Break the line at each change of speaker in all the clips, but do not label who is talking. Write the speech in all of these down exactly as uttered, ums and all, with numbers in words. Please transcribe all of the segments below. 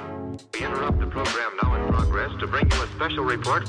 We interrupt the program now in progress to bring you a special report.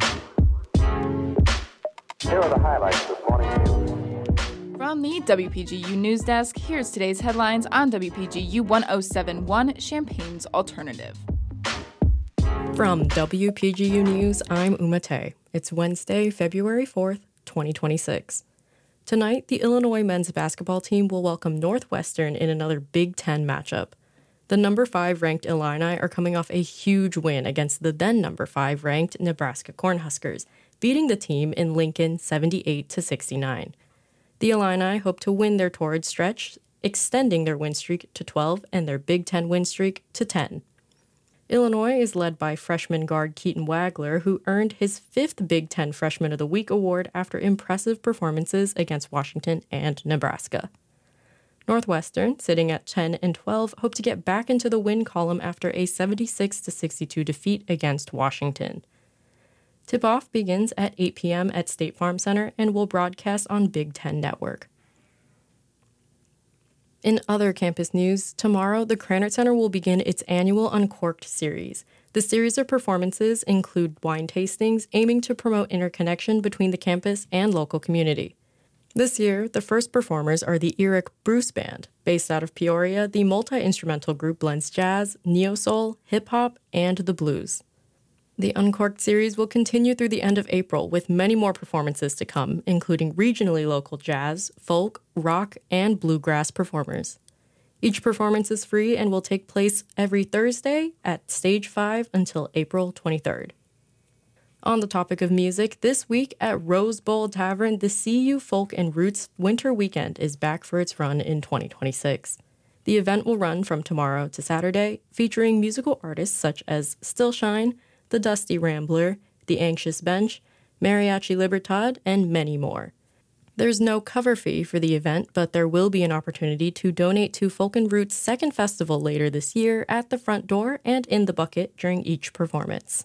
Here are the highlights this morning news.
From the W P G U News Desk, here's today's headlines on W P G U one oh seven point one, Champaign's Alternative.
From W P G U News, I'm Uma Tay. It's Wednesday, February fourth, twenty twenty-six. Tonight, the Illinois men's basketball team will welcome Northwestern in another Big Ten matchup. The number five ranked Illini are coming off a huge win against the then number five ranked Nebraska Cornhuskers, beating the team in Lincoln seventy-eight to sixty-nine. The Illini hope to win their torrid stretch, extending their win streak to twelve and their Big Ten win streak to ten. Illinois is led by freshman guard Keaton Wagler, who earned his fifth Big Ten Freshman of the Week award after impressive performances against Washington and Nebraska. Northwestern, sitting at ten and twelve, hope to get back into the win column after a seventy-six to sixty-two defeat against Washington. Tip-off begins at eight p.m. at State Farm Center and will broadcast on Big Ten Network. In other campus news, tomorrow the Krannert Center will begin its annual Uncorked series. The series of performances include wine tastings aiming to promote interconnection between the campus and local community. This year, the first performers are the Eric Bruce Band. Based out of Peoria, the multi-instrumental group blends jazz, neo-soul, hip-hop, and the blues. The Uncorked series will continue through the end of April, with many more performances to come, including regionally local jazz, folk, rock, and bluegrass performers. Each performance is free and will take place every Thursday at Stage five until April twenty-third. On the topic of music, this week at Rose Bowl Tavern, the C U Folk and Roots Winter Weekend is back for its run in twenty twenty-six. The event will run from tomorrow to Saturday, featuring musical artists such as Stillshine, The Dusty Rambler, The Anxious Bench, Mariachi Libertad, and many more. There's no cover fee for the event, but there will be an opportunity to donate to Folk and Roots' second festival later this year at the front door and in the bucket during each performance.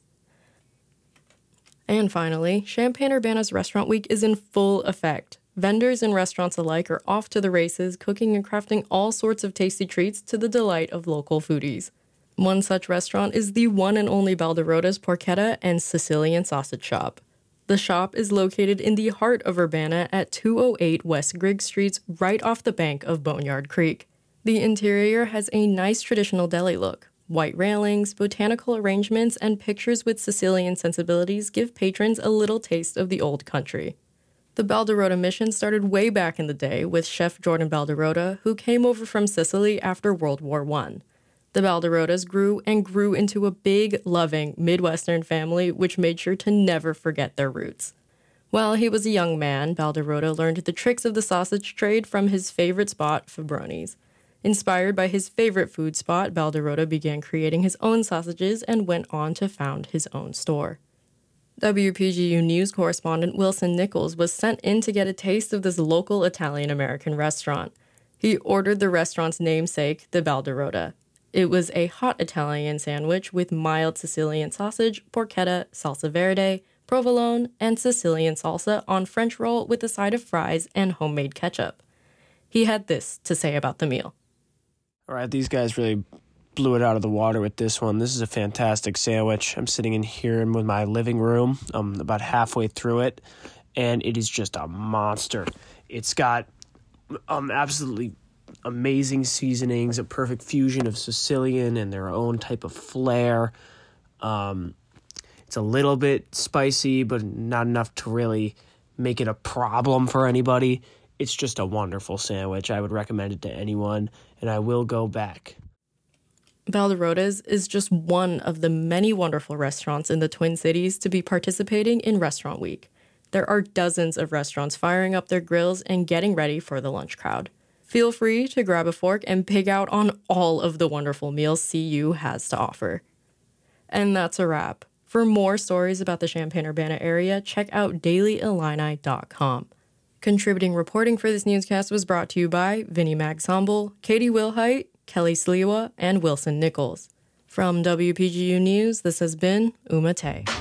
And finally, Champaign-Urbana's Restaurant Week is in full effect. Vendors and restaurants alike are off to the races, cooking and crafting all sorts of tasty treats to the delight of local foodies. One such restaurant is the one and only Balderota's Porchetta and Sicilian Sausage Shop. The shop is located in the heart of Urbana at two oh eight West Griggs Streets, right off the bank of Boneyard Creek. The interior has a nice traditional deli look. White railings, botanical arrangements, and pictures with Sicilian sensibilities give patrons a little taste of the old country. The Balderota mission started way back in the day with Chef Jordan Balderota, who came over from Sicily after World War One. The Balderotas grew and grew into a big, loving Midwestern family which made sure to never forget their roots. While he was a young man, Balderota learned the tricks of the sausage trade from his favorite spot, Fabroni's. Inspired by his favorite food spot, Balderota began creating his own sausages and went on to found his own store. W P G U News correspondent Wilson Nichols was sent in to get a taste of this local Italian-American restaurant. He ordered the restaurant's namesake, the Balderota. It was a hot Italian sandwich with mild Sicilian sausage, porchetta, salsa verde, provolone, and Sicilian salsa on French roll with a side of fries and homemade ketchup. He had this to say about the meal.
All right, these guys really blew it out of the water with this one. This is a fantastic sandwich. I'm sitting in here in with my living room. I'm about halfway through it, and it is just a monster. It's got um absolutely amazing seasonings, a perfect fusion of Sicilian and their own type of flair. Um, it's a little bit spicy, but not enough to really make it a problem for anybody. It's just a wonderful sandwich. I would recommend it to anyone, and I will go back.
Balderota's is just one of the many wonderful restaurants in the Twin Cities to be participating in Restaurant Week. There are dozens of restaurants firing up their grills and getting ready for the lunch crowd. Feel free to grab a fork and pig out on all of the wonderful meals C U has to offer. And that's a wrap. For more stories about the Champaign-Urbana area, check out daily illini dot com. Contributing reporting for this newscast was brought to you by Vinnie Magshumble, Katie Wilhite, Kelly Sliwa, and Wilson Nichols. From W P G U News, this has been Uma Tay.